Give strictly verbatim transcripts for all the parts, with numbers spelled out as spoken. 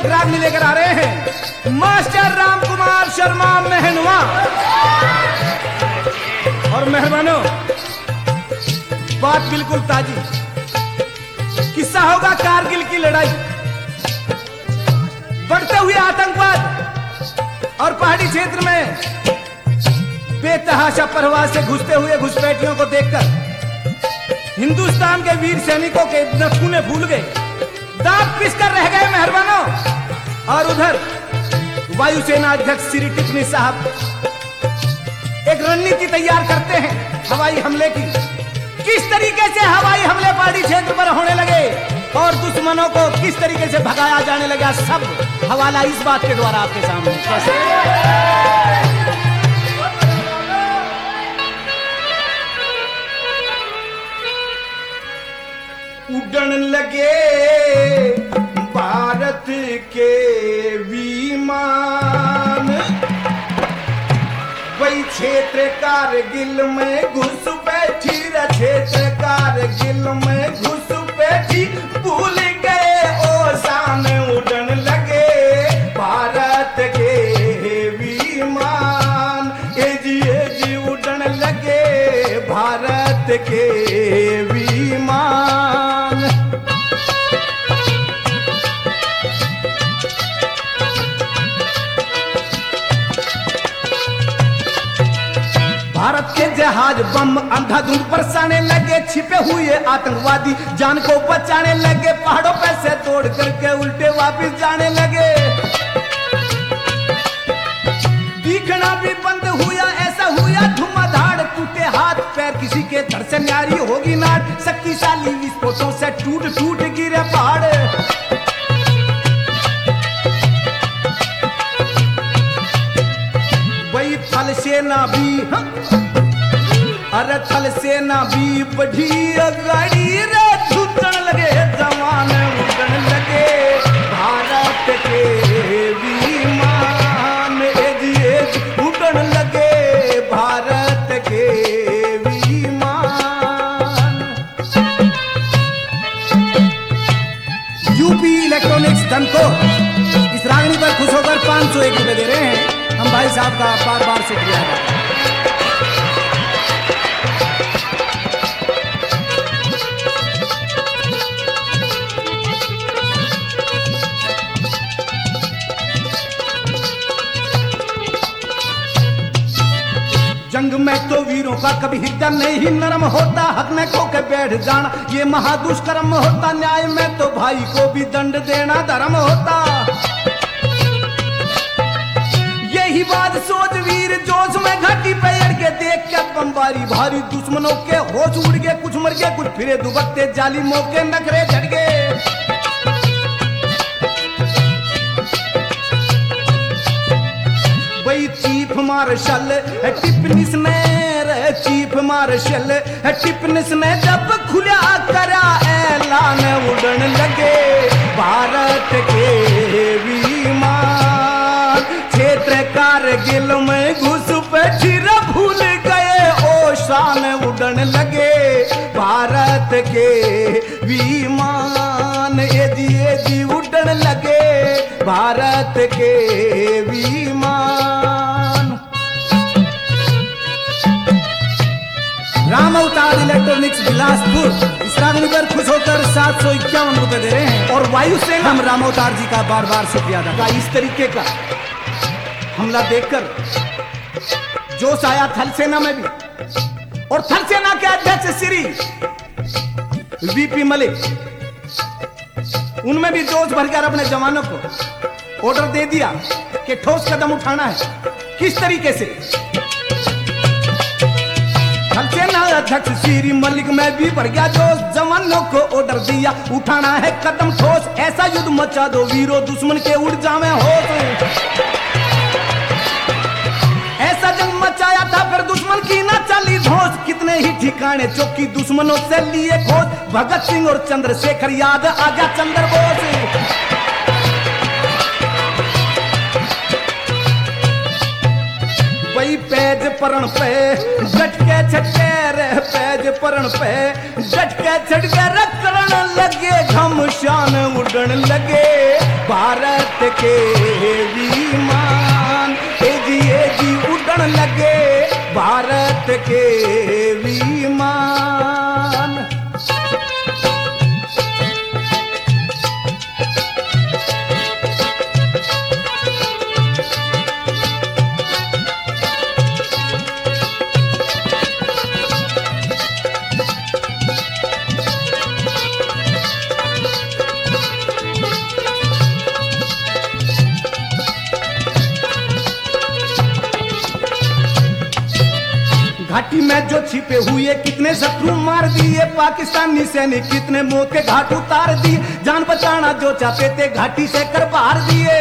एक राग लेकर आ रहे हैं मास्टर राम कुमार शर्मा मेहनवा। और मेहरबानों, बात बिल्कुल ताजी, किस्सा होगा कारगिल की लड़ाई। बढ़ते हुए आतंकवाद और पहाड़ी क्षेत्र में बेतहाशा परवाह से घुसते हुए घुसपैठियों को देखकर हिंदुस्तान के वीर सैनिकों के नखूने फूल गए, दांत पिसकर रह गए मेहरबानों। और उधर वायुसेना अध्यक्ष श्री टिप्पणी साहब एक रणनीति तैयार करते हैं हवाई हमले की। किस तरीके से हवाई हमले पहाड़ी क्षेत्र पर होने लगे और दुश्मनों को किस तरीके से भगाया जाने लगा, सब हवाला इस बात के द्वारा आपके सामने। कैसे उड़न लगे भारत के विमान, वही क्षेत्र कारगिल में घुस बैठी, क्षेत्र कारगिल में घुस बैठी, भूल गए ओ शान। उड़न लगे भारत के विमान, ए जी ए जी उड़न लगे भारत के विमान। भारत के जहाज बम अंधाधुंध बरसाने लगे, छिपे हुए आतंकवादी जान को बचाने लगे, पहाड़ों पे से तोड़ करके उल्टे वापस जाने लगे। दिखना भी बंद हुआ, ऐसा हुआ धुआंधार, टूटे हाथ पैर किसी के धड़ से न्यारी होगी नाट, शक्तिशाली विस्फोटों से टूट टूट गिरे पहाड़। वही थल सेना भी, अरे थल सेना भी बढ़ी गाड़ी रे, छूटन लगे जवान। उड़न लगे भारत के विमान, उड़न लगे भारत के विमान। यूपी इलेक्ट्रॉनिक्स धन को इस रागनी पर खुश होकर पांच सौ एक रुपए दे रहे हैं। हम भाई साहब का बार बार शुक्रिया है। जंग में तो वीरों का कभी हृदय नहीं नरम होता, हक में खो के बैठ जाना ये महादुष्कर्म होता, न्याय में तो भाई को भी दंड देना धर्म होता। यही बात सोच वीर जोश में घाटी पे अड़ के देख के बमबारी भारी, दुश्मनों के होश उड़ गए, कुछ मर गए कुछ फिरे दुबकते, जालिमों के नखरे झड़ गए। वही चीफ मार्शल टिप्पणी ने, चीफ मार्शल टिप्पणी ने जब खुला करा ऐलान, उड़न लगे भारत के विमान, क्षेत्र कारगिल में घुस बैठी, भूल गए ओ शान। उड़न लगे भारत के विमान, ए जी ए जी उड़न लगे भारत के विमान। राम अवतार इलेक्ट्रॉनिक्स बिलासपुर इस रागनी पर खुश होकर सात सौ इक्यावन रुपए दे रहे हैं। और वायुसेना हम राम अवतार जी का बार बार शुक्रिया अदा करते हैं। इस तरीके का हमला देखकर जोश आया थल सेना में भी, और थल सेना के अध्यक्ष श्री वीपी मलिक, उनमें भी जोश भरकर अपने जवानों को ऑर्डर दे दिया कि ठोस कदम उठाना है। किस तरीके से? थल सेना अध्यक्ष श्री मलिक में भी भर गया जोश, जवानों को ऑर्डर दिया उठाना है कदम ठोस, ऐसा युद्ध मचा दो वीरो दुश्मन के उड़ जावे होश। ऐसा जंग मचाया था फिर दुश्मन की ना चली धोस, कितने ही ठिकाने चौकी दुश्मनों से लिए खोज, भगत सिंह और चंद्रशेखर याद आ गया चंद्र बोस। वही पैज परण पे झटके छटके रह पैज परण पे झटके छटके रकरण लगे घमशान उड़न लगे भारत के विमान ए जी ए जी उड़न लगे भारत के विमान। घाटी में जो छिपे हुए कितने शत्रु मार दिए, पाकिस्तानी सैनिक कितने मौत के घाट उतार दिए, जान बचाना जो चाहते थे घाटी से कर बाहर दिए।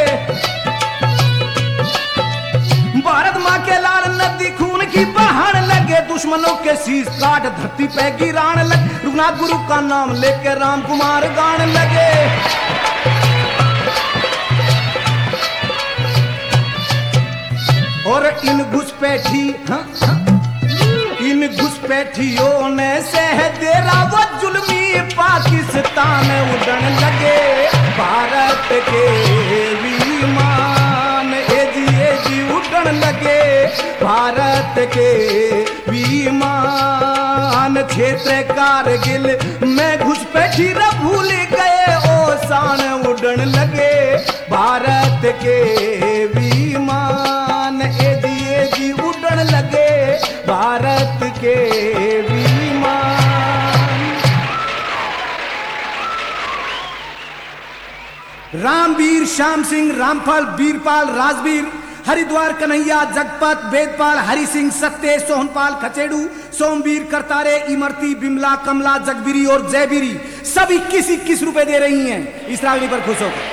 भारत माँ के लाल नदी खून की बहान लगे, दुश्मनों के शीश काट धरती पे गिरान लगे, रघुनाथ गुरु का नाम लेके राम कुमार गान लगे। और इन घुसपैठी हाँ, हाँ, इन घुसपैठियों ने सह देरा वो जुल्मी पाकिस्तान उड़न लगे भारत के विमान ए जी ए जी उड़न लगे भारत के विमान। क्षेत्र कारगिल में घुसपैठी न भूल गए ओ शान उड़न लगे भारत के विमान ए जी ए जी उड़न लगे भारत के विमान। रामवीर श्याम सिंह रामफल बीरपाल राजवीर हरिद्वार कन्हैया जगपत वेदपाल हरि सिंह सत्य सोहनपाल खचेड़ू सोमवीर करतारे इमरती बिमला कमला जगबीरी और जयबीरी सभी किसी किस रुपए दे रही हैं इस रागनी पर खुश होकर।